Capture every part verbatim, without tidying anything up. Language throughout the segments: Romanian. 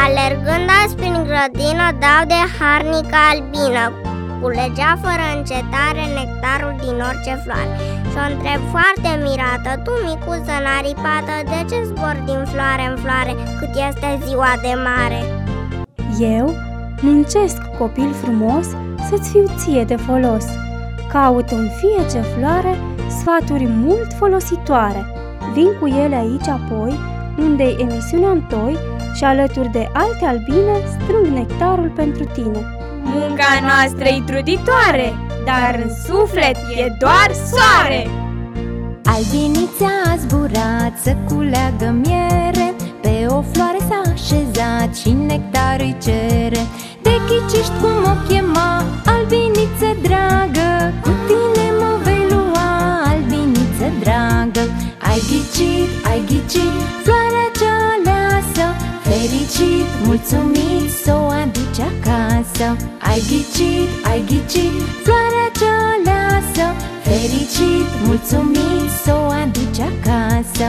Alergând azi prin grădină, dau de harnică albină. Culegea fără încetare nectarul din orice floare. Și-o întreb foarte mirată: tu, micuță naripată, de ce zbori din floare în floare cât este ziua de mare? Eu muncesc, copil frumos, să-ți fiu ție de folos. Caut în fie ce floare sfaturi mult folositoare. Vin cu ele aici apoi, unde-i emisiunea întoi, și alături de alte albine strâng nectarul pentru tine. Munca noastră-i truditoare, dar în suflet e doar soare. Albinița a zburat să culeagă miere, pe o floare s-a așezat și nectar îi cere. Te ghiciști cum o chema, albiniță dragă, cu tine mă vei lua, albiniță dragă. Ai ghicit, ai ghicit, floarea cea aleasă, fericit, mulțumit, s-o aduci acasă. Ai ghicit, ai ghicit, floarea cea aleasă, fericit, mulțumit, s-o aduci acasă.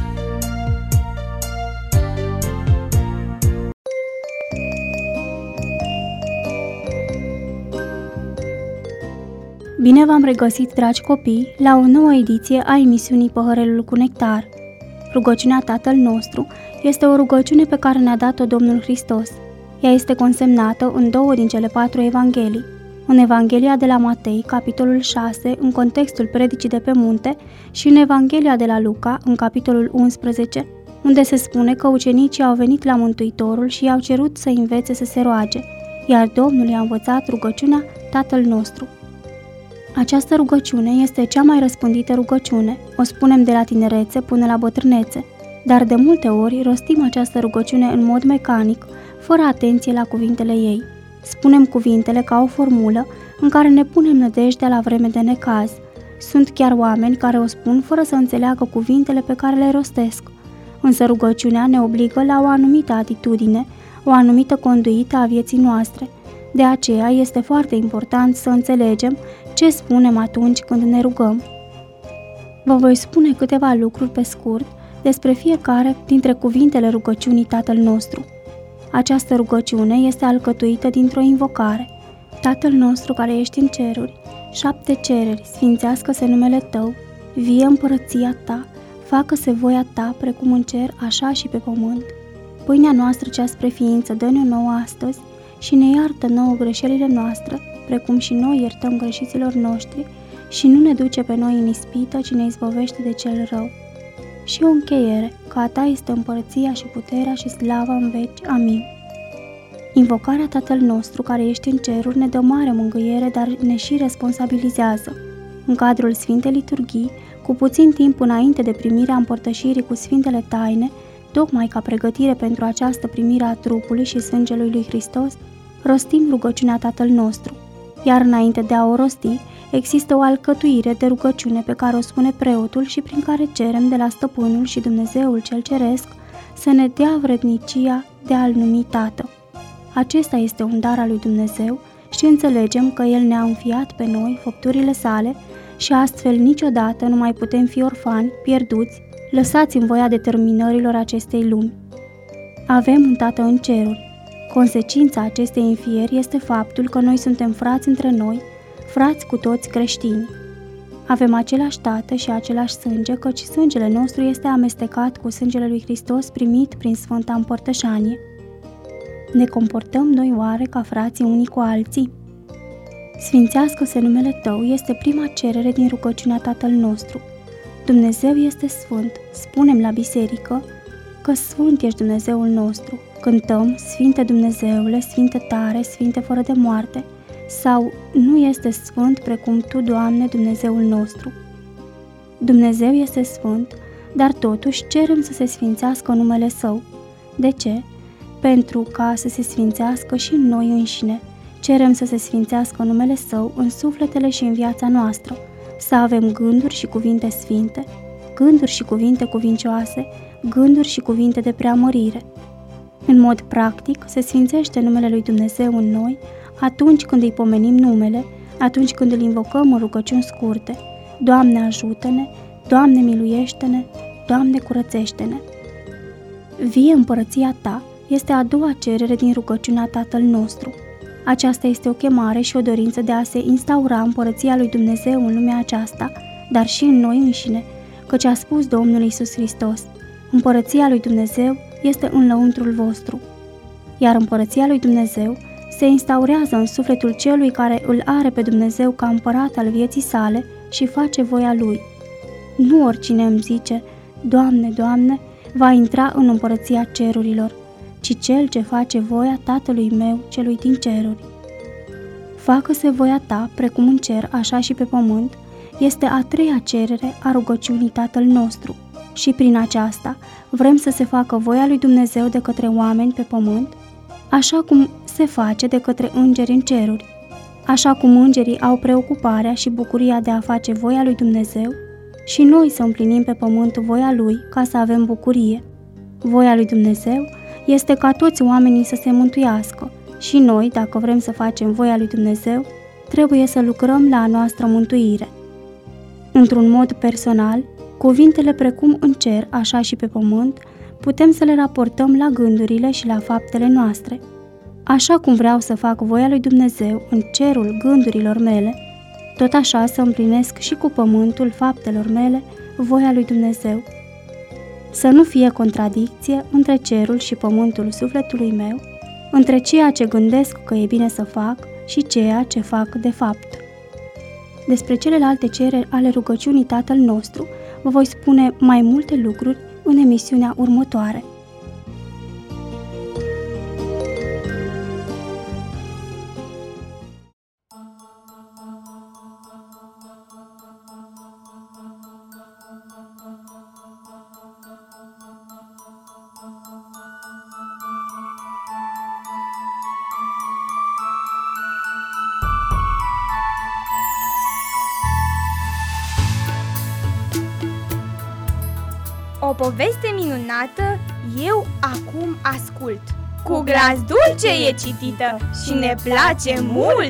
Bine v-am regăsit, dragi copii, la o nouă ediție a emisiunii Păhărelul cu nectar. Rugăciunea Tatăl nostru este o rugăciune pe care ne-a dat-o Domnul Hristos. Ea este consemnată în două din cele patru evanghelii. În Evanghelia de la Matei, capitolul șase, în contextul predicii de pe munte, și în Evanghelia de la Luca, în capitolul unsprezece, unde se spune că ucenicii au venit la Mântuitorul și i-au cerut să învețe să se roage, iar Domnul i-a învățat rugăciunea Tatăl nostru. Această rugăciune este cea mai răspândită rugăciune, o spunem de la tinerețe până la bătrânețe, dar de multe ori rostim această rugăciune în mod mecanic, fără atenție la cuvintele ei. Spunem cuvintele ca o formulă în care ne punem nădejdea la vreme de necaz. Sunt chiar oameni care o spun fără să înțeleagă cuvintele pe care le rostesc. Însă rugăciunea ne obligă la o anumită atitudine, o anumită conduită a vieții noastre. De aceea este foarte important să înțelegem ce spunem atunci când ne rugăm. Vă voi spune câteva lucruri pe scurt despre fiecare dintre cuvintele rugăciunii Tatăl nostru. Această rugăciune este alcătuită dintr-o invocare. Tatăl nostru care ești în ceruri, șapte cereri, sfințească-se numele Tău, vie împărăția Ta, facă-se voia Ta precum în cer, așa și pe pământ. Pâinea noastră cea spre ființă dă-ne-o nouă astăzi și ne iartă nouă greșelile noastre, precum și noi iertăm greșiților noștri, și nu ne duce pe noi în ispită, ci ne izbăvește de cel rău. Și o încheiere, că a Ta este împărăția și puterea și slava în veci. Amin. Invocarea Tatăl nostru care ești în ceruri ne dă mare mângâiere, dar ne și responsabilizează. În cadrul Sfintei Liturghii, cu puțin timp înainte de primirea împărtășirii cu Sfintele Taine, tocmai ca pregătire pentru această primire a trupului și sângelui lui Hristos, rostim rugăciunea Tatăl nostru. Iar înainte de a o rosti, există o alcătuire de rugăciune pe care o spune preotul și prin care cerem de la Stăpânul și Dumnezeul cel Ceresc să ne dea vrednicia de a-L numi Tată. Acesta este un dar al lui Dumnezeu și înțelegem că El ne-a înfiat pe noi făpturile sale și astfel niciodată nu mai putem fi orfani, pierduți, lăsați în voia determinărilor acestei lumi. Avem un Tată în ceruri. Consecința acestei înfieri este faptul că noi suntem frați între noi, frați cu toți creștini. Avem același Tată și același sânge, căci sângele nostru este amestecat cu sângele lui Hristos primit prin Sfânta Împărtășanie. Ne comportăm noi oare ca frații unii cu alții? Sfințească-se numele Tău este prima cerere din rugăciunea Tatăl nostru. Dumnezeu este sfânt, spunem la biserică că sfânt ești Dumnezeul nostru. Cântăm, Sfinte Dumnezeule, Sfinte tare, Sfinte fără de moarte, sau nu este sfânt precum Tu, Doamne, Dumnezeul nostru. Dumnezeu este sfânt, dar totuși cerem să se sfințească numele Său. De ce? Pentru ca să se sfințească și în noi înșine. Cerem să se sfințească numele Său în sufletele și în viața noastră, să avem gânduri și cuvinte sfinte, gânduri și cuvinte cuvincioase, gânduri și cuvinte de preamărire. În mod practic, se sfințește numele lui Dumnezeu în noi atunci când îi pomenim numele, atunci când îl invocăm în rugăciuni scurte. Doamne, ajută-ne! Doamne, miluiește-ne! Doamne, curățește-ne! Vie împărăția Ta este a doua cerere din rugăciunea Tatăl nostru. Aceasta este o chemare și o dorință de a se instaura împărăția lui Dumnezeu în lumea aceasta, dar și în noi înșine, căci a spus Domnul Iisus Hristos: împărăția lui Dumnezeu este în lăuntrul vostru. Iar împărăția lui Dumnezeu se instaurează în sufletul celui care îl are pe Dumnezeu ca împărat al vieții sale și face voia lui. Nu oricine îmi zice: Doamne, Doamne, va intra în împărăția cerurilor, ci cel ce face voia Tatălui meu celui din ceruri. Facă-se voia ta, precum în cer, așa și pe pământ, este a treia cerere a rugăciunii Tatăl nostru și prin aceasta vrem să se facă voia lui Dumnezeu de către oameni pe pământ, așa cum se face de către îngeri în ceruri. Așa cum îngerii au preocuparea și bucuria de a face voia lui Dumnezeu, și noi să împlinim pe pământ voia Lui ca să avem bucurie. Voia lui Dumnezeu este ca toți oamenii să se mântuiască și noi, dacă vrem să facem voia lui Dumnezeu, trebuie să lucrăm la a noastră mântuire. Într-un mod personal, cuvintele precum în cer, așa și pe pământ, putem să le raportăm la gândurile și la faptele noastre. Așa cum vreau să fac voia lui Dumnezeu în cerul gândurilor mele, tot așa să împlinesc și cu pământul faptelor mele voia lui Dumnezeu. Să nu fie contradicție între cerul și pământul sufletului meu, între ceea ce gândesc că e bine să fac și ceea ce fac de fapt. Despre celelalte cereri ale rugăciunii Tatăl nostru vă voi spune mai multe lucruri în emisiunea următoare. O poveste minunată eu acum ascult. Cu glas dulce e citită și ne place mult!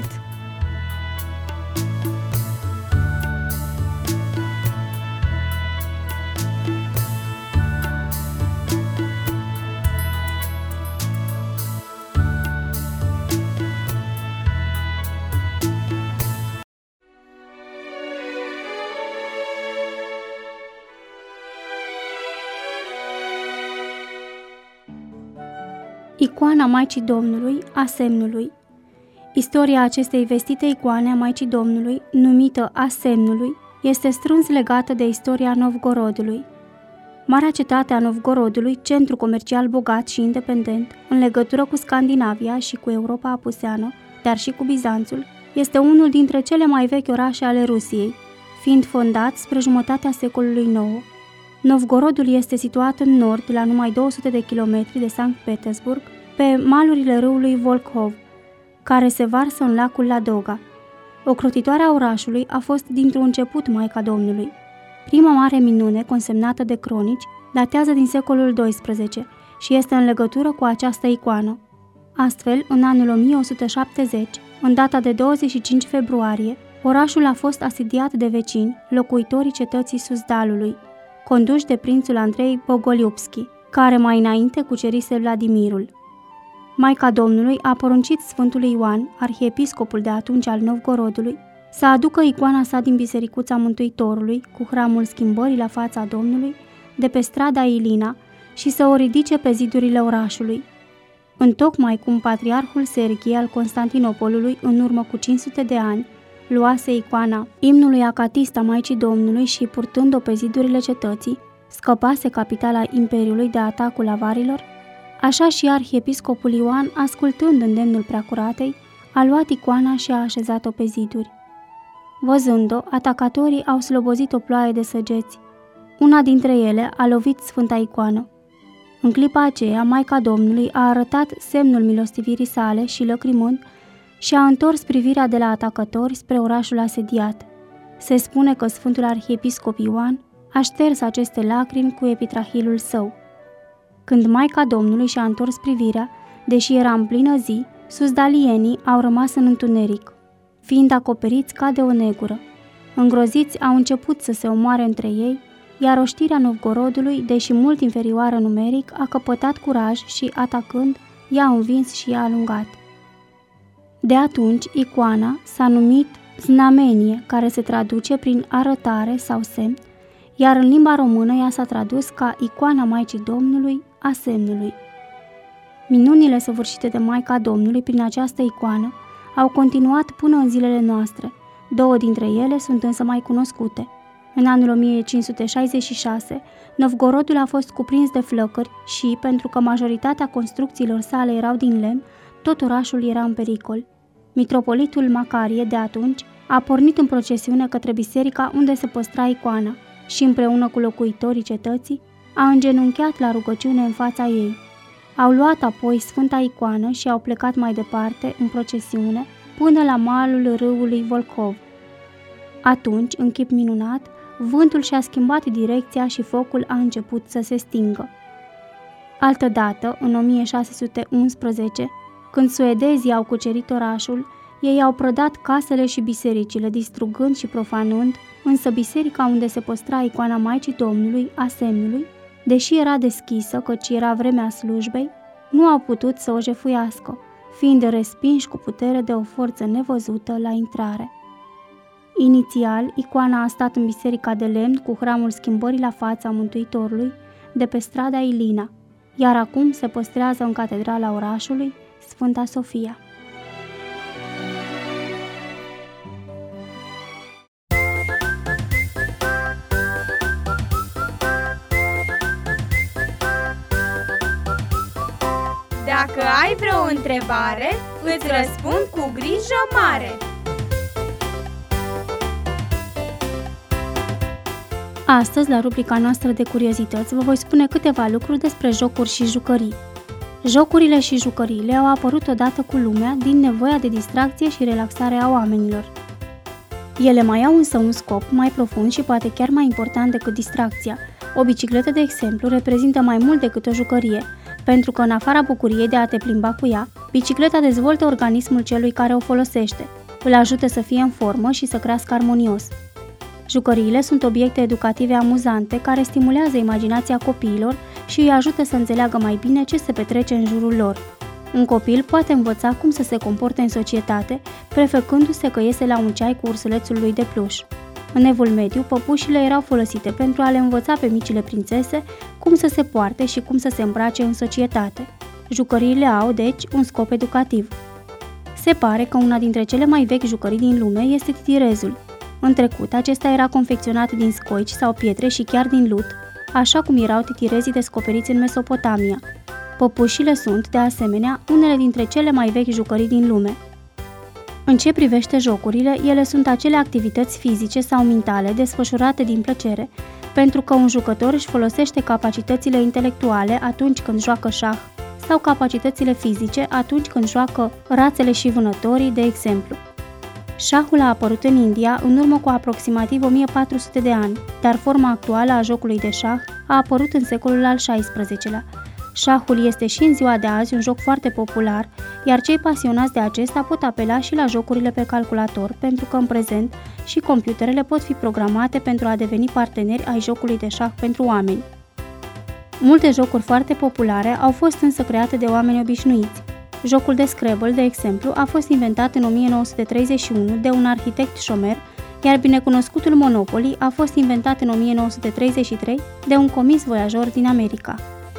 Icoana Maicii Domnului a semnului. Istoria acestei vestite icoane a Maicii Domnului, numită a semnului, este strâns legată de istoria Novgorodului. Marea cetate a Novgorodului, centru comercial bogat și independent, în legătură cu Scandinavia și cu Europa apuseană, dar și cu Bizanțul, este unul dintre cele mai vechi orașe ale Rusiei, fiind fondat spre jumătatea secolului nouă. Novgorodul este situat în nord, la numai două sute de kilometri de Sankt Petersburg, pe malurile râului Volkhov, care se varsă în lacul Ladoga. Ocrotitoarea orașului a fost dintr-un început Maica Domnului. Prima mare minune, consemnată de cronici, datează din secolul doisprezece și este în legătură cu această icoană. Astfel, în anul o mie o sută șaptezeci, în data de douăzeci și cinci februarie, orașul a fost asediat de vecini, locuitorii cetății Suzdalului, conduși de prințul Andrei Bogoliubski, care mai înainte cucerise Vladimirul. Maica Domnului a poruncit Sfântului Ioan, arhiepiscopul de atunci al Novgorodului, să aducă icoana sa din Bisericuța Mântuitorului, cu hramul Schimbării la fața Domnului, de pe strada Ilina și să o ridice pe zidurile orașului. Întocmai cum patriarhul Serghie al Constantinopolului, în urmă cu cinci sute de ani, luase icoana imnului acatist a Maicii Domnului și, purtând-o pe zidurile cetății, scăpase capitala Imperiului de atacul avarilor, așa și arhiepiscopul Ioan, ascultând îndemnul preacuratei, a luat icoana și a așezat-o pe ziduri. Văzând-o, atacatorii au slobozit o ploaie de săgeți. Una dintre ele a lovit sfânta icoană. În clipa aceea, Maica Domnului a arătat semnul milostivirii sale și, lăcrimând, și-a întors privirea de la atacători spre orașul asediat. Se spune că Sfântul Arhiepiscop Ioan a șters aceste lacrimi cu epitrahilul său. Când Maica Domnului și-a întors privirea, deși era în plină zi, suzdalienii au rămas în întuneric, fiind acoperiți ca de o negură. Îngroziți au început să se omoare între ei, iar oștirea Novgorodului, deși mult inferioară numeric, a căpătat curaj și, atacând, i-a învins și i-a alungat. De atunci, icoana s-a numit znamenie, care se traduce prin arătare sau semn, iar în limba română ea s-a tradus ca icoana Maicii Domnului a semnului. Minunile săvârșite de Maica Domnului prin această icoană au continuat până în zilele noastre. Două dintre ele sunt însă mai cunoscute. În anul o mie cinci sute șaizeci și șase, Novgorodul a fost cuprins de flăcări și, pentru că majoritatea construcțiilor sale erau din lemn, tot orașul era în pericol. Mitropolitul Macarie, de atunci, a pornit în procesiune către biserica unde se păstra icoana și, împreună cu locuitorii cetății, a îngenunchiat la rugăciune în fața ei. Au luat apoi sfânta icoană și au plecat mai departe, în procesiune, până la malul râului Volcov. Atunci, în chip minunat, vântul și-a schimbat direcția și focul a început să se stingă. Altădată, în o mie șase sute unsprezece, când suedezii au cucerit orașul, ei au prădat casele și bisericile, distrugând și profanând, însă biserica unde se păstra icoana Maicii Domnului, a semnului, deși era deschisă, căci era vremea slujbei, nu au putut să o jefuiască, fiind respinși cu putere de o forță nevăzută la intrare. Inițial, icoana a stat în biserica de lemn cu hramul Schimbării la fața Mântuitorului, de pe strada Ilina, iar acum se păstrează în catedrala orașului, Sfânta Sofia. Dacă ai vreo întrebare, îți răspund cu grijă mare. Astăzi, la rubrica noastră de curiozități, vă voi spune câteva lucruri despre jocuri și jucării. Jocurile și jucăriile au apărut odată cu lumea din nevoia de distracție și relaxare a oamenilor. Ele mai au însă un scop mai profund și poate chiar mai important decât distracția. O bicicletă, de exemplu, reprezintă mai mult decât o jucărie, pentru că în afara bucuriei de a te plimba cu ea, bicicleta dezvoltă organismul celui care o folosește, îl ajută să fie în formă și să crească armonios. Jucăriile sunt obiecte educative amuzante care stimulează imaginația copiilor și îi ajută să înțeleagă mai bine ce se petrece în jurul lor. Un copil poate învăța cum să se comporte în societate, prefăcându-se că iese la un ceai cu ursulețul lui de pluș. În Evul Mediu, păpușile erau folosite pentru a le învăța pe micile prințese cum să se poarte și cum să se îmbrace în societate. Jucăriile au, deci, un scop educativ. Se pare că una dintre cele mai vechi jucării din lume este titirezul. În trecut, acesta era confecționat din scoici sau pietre și chiar din lut, așa cum erau titirezii descoperiți în Mesopotamia. Păpușile sunt, de asemenea, unele dintre cele mai vechi jucării din lume. În ce privește jocurile, ele sunt acele activități fizice sau mentale desfășurate din plăcere, pentru că un jucător își folosește capacitățile intelectuale atunci când joacă șah sau capacitățile fizice atunci când joacă rațele și vânătorii, de exemplu. Șahul a apărut în India în urmă cu aproximativ o mie patru sute de ani, dar forma actuală a jocului de șah a apărut în secolul al șaisprezecelea. Șahul este și în ziua de azi un joc foarte popular, iar cei pasionați de acesta pot apela și la jocurile pe calculator, pentru că în prezent și computerele pot fi programate pentru a deveni parteneri ai jocului de șah pentru oameni. Multe jocuri foarte populare au fost însă create de oameni obișnuiți. Jocul de Scrabble, de exemplu, a fost inventat în o mie nouă sute treizeci și unu de un arhitect șomer, iar binecunoscutul Monopoly a fost inventat în o mie nouă sute treizeci și trei de un comis voiajor din America.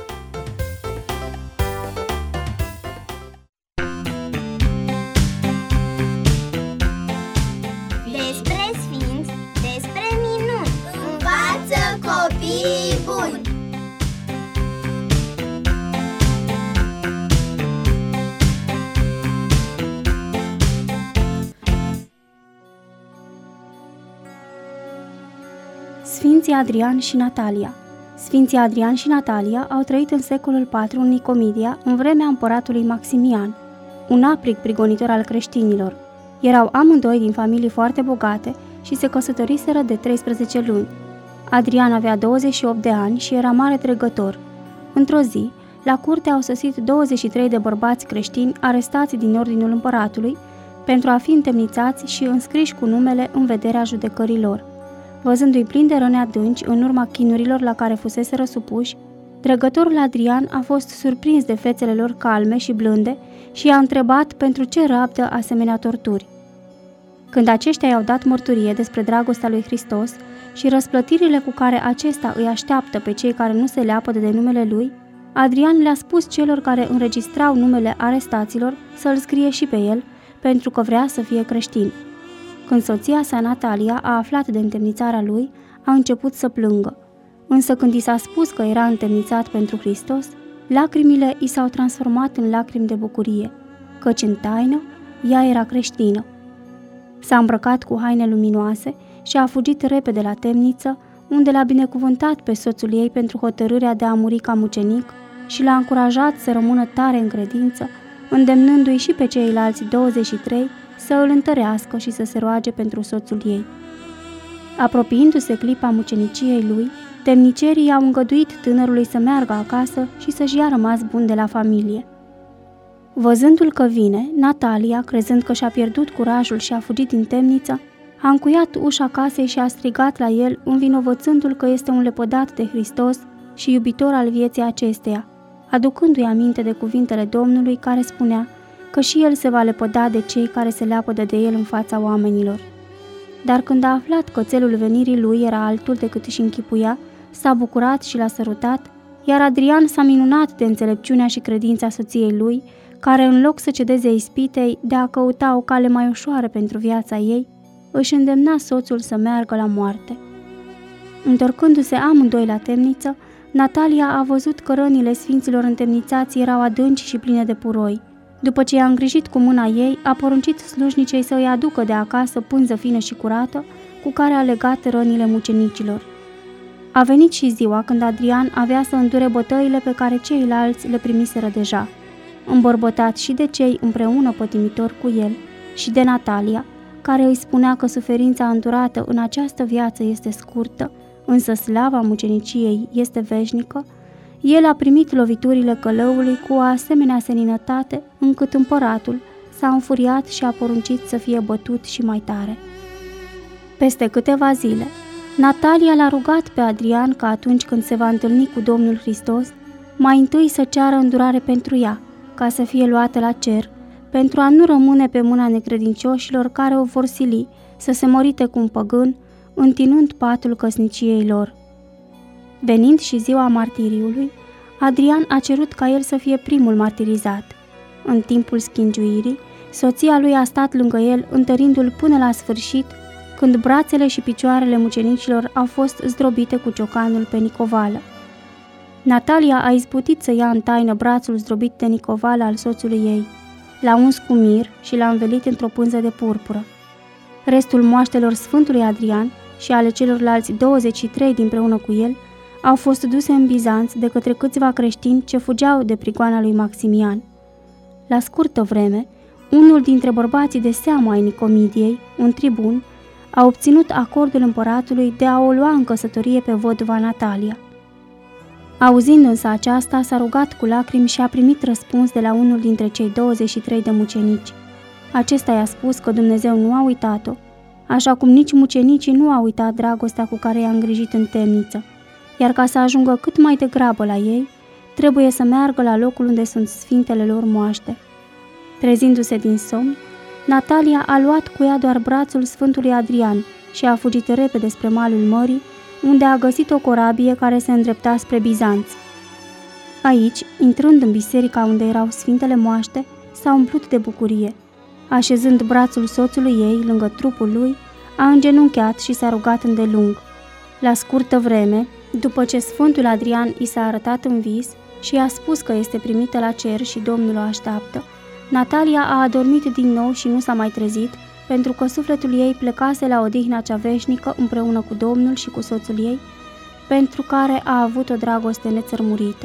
Despre sfinți, despre minuni, învață copiii buni. Sfinții Adrian și Natalia. Sfinții Adrian și Natalia au trăit în secolul patru în Nicomedia, în vremea împăratului Maximian, un aprig prigonitor al creștinilor. Erau amândoi din familii foarte bogate și se căsătoriseră de treisprezece luni. Adrian avea douăzeci și opt de ani și era mare dregător. Într-o zi, la curte au sosit douăzeci și trei de bărbați creștini arestați din ordinul împăratului pentru a fi întemnițați și înscriși cu numele în vederea judecării lor. Văzându-i plin de răni adânci în urma chinurilor la care fusese răsupuși, dregătorul Adrian a fost surprins de fețele lor calme și blânde și i-a întrebat pentru ce rabdă asemenea torturi. Când aceștia i-au dat mărturie despre dragostea lui Hristos și răsplătirile cu care acesta îi așteaptă pe cei care nu se leapădă de numele lui, Adrian le-a spus celor care înregistrau numele arestaților să-l scrie și pe el, pentru că vrea să fie creștin. Când soția sa, Natalia, a aflat de întemnițarea lui, a început să plângă. Însă când i s-a spus că era întemnițat pentru Hristos, lacrimile i s-au transformat în lacrimi de bucurie, căci în taină ea era creștină. S-a îmbrăcat cu haine luminoase și a fugit repede la temniță, unde l-a binecuvântat pe soțul ei pentru hotărârea de a muri ca mucenic și l-a încurajat să rămână tare în credință, îndemnându-i și pe ceilalți douăzeci și trei să îl întărească și să se roage pentru soțul ei. Apropiindu-se clipa muceniciei lui, temnicerii i-au îngăduit tânărului să meargă acasă și să-și ia rămas bun de la familie. Văzându-l că vine, Natalia, crezând că și-a pierdut curajul și a fugit din temniță, a încuiat ușa casei și a strigat la el, învinovățându-l că este un lepădat de Hristos și iubitor al vieții acesteia, aducându-i aminte de cuvintele Domnului care spunea că și el se va lepăda de cei care se leapădă de el în fața oamenilor. Dar când a aflat că țelul venirii lui era altul decât își închipuia, s-a bucurat și l-a sărutat, iar Adrian s-a minunat de înțelepciunea și credința soției lui, care în loc să cedeze ispitei de a căuta o cale mai ușoară pentru viața ei, își îndemna soțul să meargă la moarte. Întorcându-se amândoi la temniță, Natalia a văzut că rănile sfinților întemnițați erau adânci și pline de puroi. După ce i-a îngrijit cu mâna ei, a poruncit slujnicei să îi aducă de acasă pânză fină și curată, cu care a legat rănile mucenicilor. A venit și ziua când Adrian avea să îndure bătăile pe care ceilalți le primiseră deja, îmbărbătat și de cei împreună pătimitori cu el, și de Natalia, care îi spunea că suferința îndurată în această viață este scurtă, însă slava muceniciei este veșnică. El a primit loviturile călăului cu o asemenea seninătate, încât împăratul s-a înfuriat și a poruncit să fie bătut și mai tare. Peste câteva zile, Natalia l-a rugat pe Adrian ca atunci când se va întâlni cu Domnul Hristos, mai întâi să ceară îndurare pentru ea, ca să fie luată la cer, pentru a nu rămâne pe mâna necredincioșilor care o vor sili să se mărite cu un păgân, întinând patul căsniciei lor. Venind și ziua martiriului, Adrian a cerut ca el să fie primul martirizat. În timpul schingiuirii, soția lui a stat lângă el, întărindu-l până la sfârșit, când brațele și picioarele mucenicilor au fost zdrobite cu ciocanul pe nicovală. Natalia a izbutit să ia în taină brațul zdrobit de nicovală al soțului ei, l-a uns cu mir și l-a învelit într-o pânză de purpură. Restul moaștelor Sfântului Adrian și ale celorlalți douăzeci și trei dinpreună cu el au fost duse în Bizanț de către câțiva creștini ce fugeau de prigoana lui Maximian. La scurtă vreme, unul dintre bărbații de seamă ai Nicomidiei, un tribun, a obținut acordul împăratului de a o lua în căsătorie pe văduva Natalia. Auzind însă aceasta, s-a rugat cu lacrimi și a primit răspuns de la unul dintre cei douăzeci și trei de mucenici. Acesta i-a spus că Dumnezeu nu a uitat-o, așa cum nici mucenicii nu au uitat dragostea cu care i-a îngrijit în temniță, iar ca să ajungă cât mai degrabă la ei, trebuie să meargă la locul unde sunt sfintele lor moaște. Trezindu-se din somn, Natalia a luat cu ea doar brațul Sfântului Adrian și a fugit repede spre malul mării, unde a găsit o corabie care se îndrepta spre Bizanț. Aici, intrând în biserica unde erau sfintele moaște, s-a umplut de bucurie. Așezând brațul soțului ei lângă trupul lui, a îngenunchiat și s-a rugat îndelung. La scurtă vreme, după ce Sfântul Adrian i s-a arătat în vis și i-a spus că este primită la cer și Domnul o așteaptă, Natalia a adormit din nou și nu s-a mai trezit, pentru că sufletul ei plecase la odihna cea veșnică împreună cu Domnul și cu soțul ei, pentru care a avut o dragoste nețărmurită.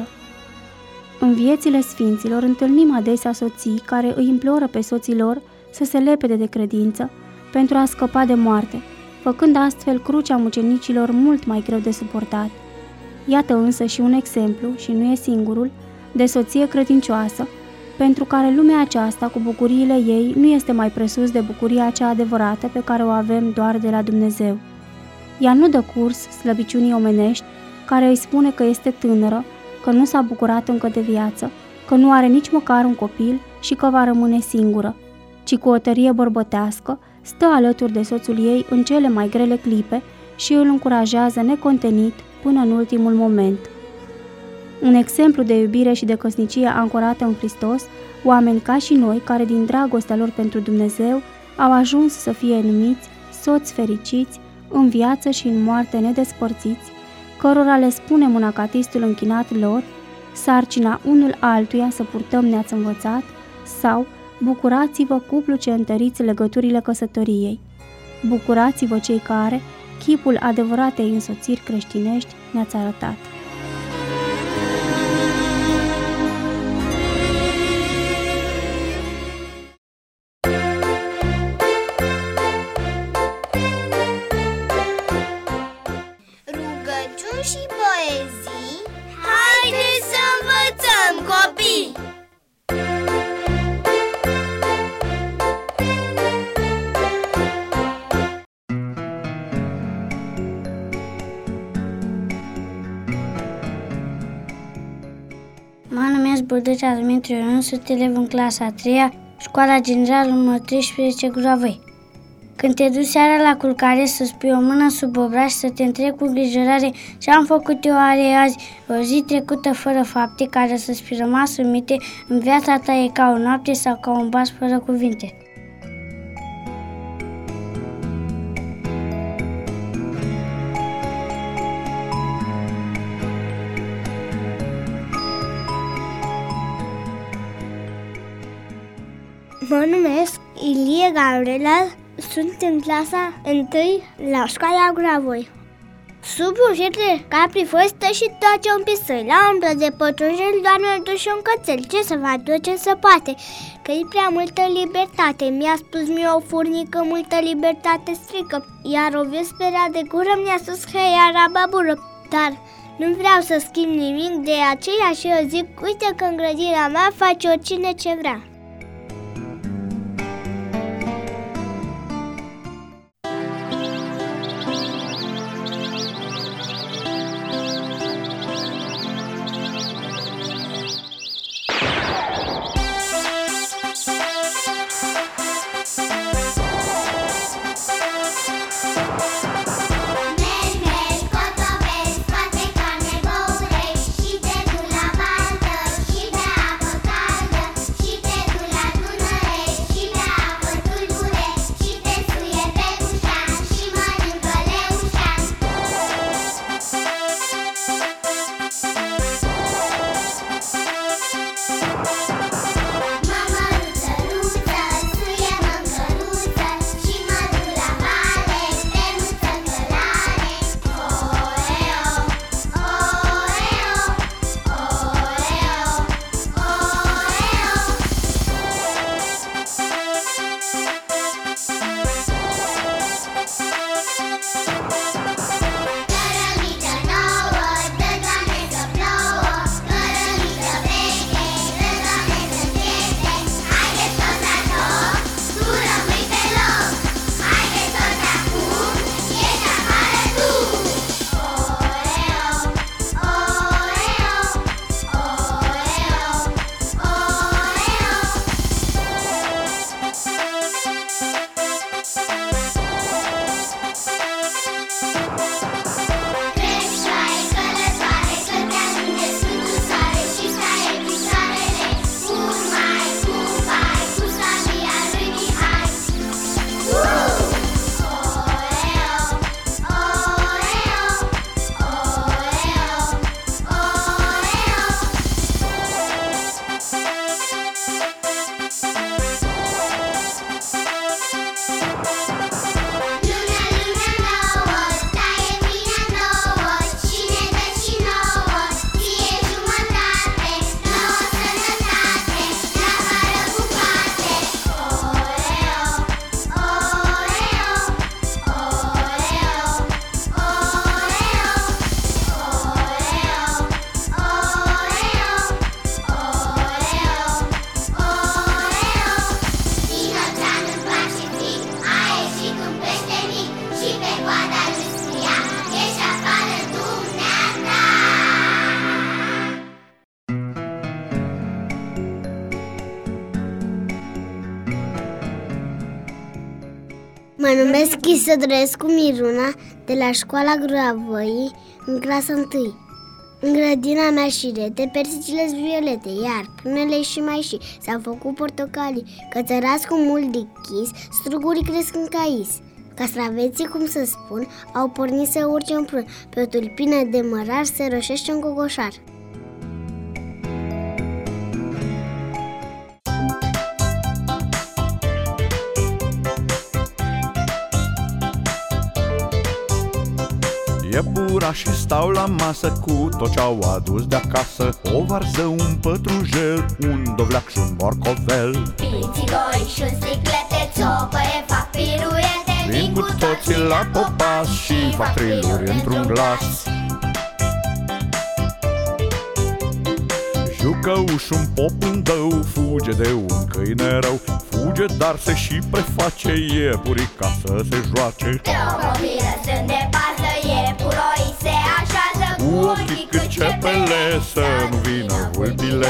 În viețile sfinților întâlnim adesea soții care îi imploră pe soții lor să se lepede de credință pentru a scăpa de moarte, făcând astfel crucea mucenicilor mult mai greu de suportat. Iată însă și un exemplu, și nu e singurul, de soție credincioasă, pentru care lumea aceasta, cu bucuriile ei, nu este mai presus de bucuria cea adevărată pe care o avem doar de la Dumnezeu. Ea nu dă curs slăbiciunii omenești, care îi spune că este tânără, că nu s-a bucurat încă de viață, că nu are nici măcar un copil și că va rămâne singură, ci cu o tărie bărbătească stă alături de soțul ei în cele mai grele clipe și îl încurajează necontenit până în ultimul moment. Un exemplu de iubire și de căsnicie ancorată în Hristos, oameni ca și noi, care din dragostea lor pentru Dumnezeu au ajuns să fie numiți soți fericiți, în viață și în moarte nedespărțiți, cărora le spunem în acatistul închinat lor, sarcina unul altuia să purtăm ne-ați învățat, sau bucurați-vă cuplu ce întăriți legăturile căsătoriei. Bucurați-vă cei care, chipul adevăratei însoțiri creștinești, ne-ați arătat. Rugăciuni și poezii, haideți să învățăm, copii! Mă numesc Burdecea Dumitru Ion, sunt elev în clasa a treia, școala generală numărul treisprezece Gruavăi. Când te duci seara la culcare să-ți pui o mână sub obraj și să te întrebi cu îngrijorare ce-am făcut eu oare azi, o zi trecută fără fapte care să-ți fi rămas în minte, în viața ta e ca o noapte sau ca un bas fără cuvinte. Mă numesc Ilie Gabriela, sunt în clasa întâi la școala Gruavăi. Sub ușile capri făstă și toace un pisăi, la umbră de pătrunjel doarme duși un cățel. Ce să fac, ce să poate, că-i prea multă libertate. Mi-a spus mie o furnică, multă libertate strică, iar o vesperea de gură mi-a spus că e arababură. Dar nu vreau să schimb nimic, de aceea și eu zic, uite că în grădina mea face oricine ce vrea. Și te duc la baltă și bea apă caldă și te Mă numesc Chisădrescu Miruna, de la școala Gruavoii, în clasa întâi. În grădina mea șirete, persicile sunt violete, iar prunele și mai și s-au făcut portocalii, cățărați cu mult de chis, strugurii cresc în cais. Castraveții, cum să spun, au pornit să urce în prun, pe o tulpină de mărar se roșește un cocoșar. Iepurașii stau la masă cu tot ce-au adus de acasă: o varză, un pătrunjel, un dovleac și un morcovel. Pițigoi și sticlete, țopăie, fac piruete, vin cu toții la popas și fac triluri într-un glas. Jucăuș, un popândău, fuge de un câine rău, fuge, dar se și preface iepurii ca să se joace. De o copilă sunt de pasă, iepuroii se așează, cu ochii cât cepele, să nu vină vulpile.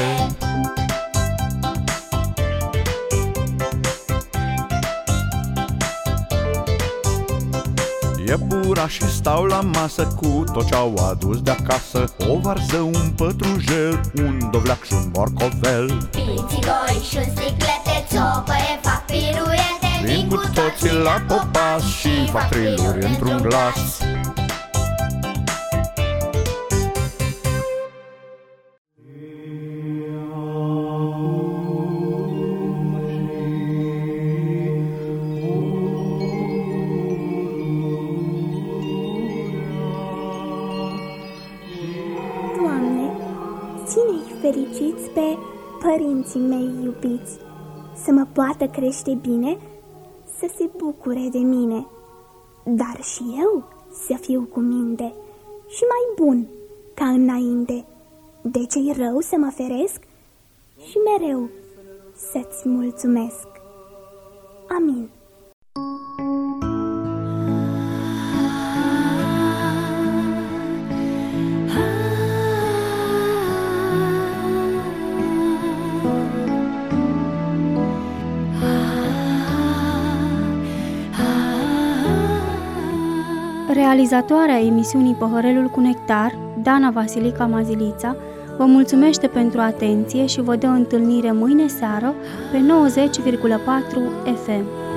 Iepurașii stau la masă cu tot ce-au adus de acasă: o varză, un pătrunjel, un dovleac și un morcovel. Pițigoi și sticlete, țopăie, fac piruete, vin cu toții la popas și fac triluri într-un glas. Ține-i fericiți pe părinții mei iubiți, să mă poată crește bine, să se bucure de mine, dar și eu să fiu cu minte și mai bun ca înainte, de ce-i rău să mă feresc și mereu să-ți mulțumesc. Amin. Realizatoarea emisiunii Păhărelul cu Nectar, Dana Vasilica Mazilița, vă mulțumește pentru atenție și vă dă întâlnire mâine seară pe nouăzeci virgulă patru F M.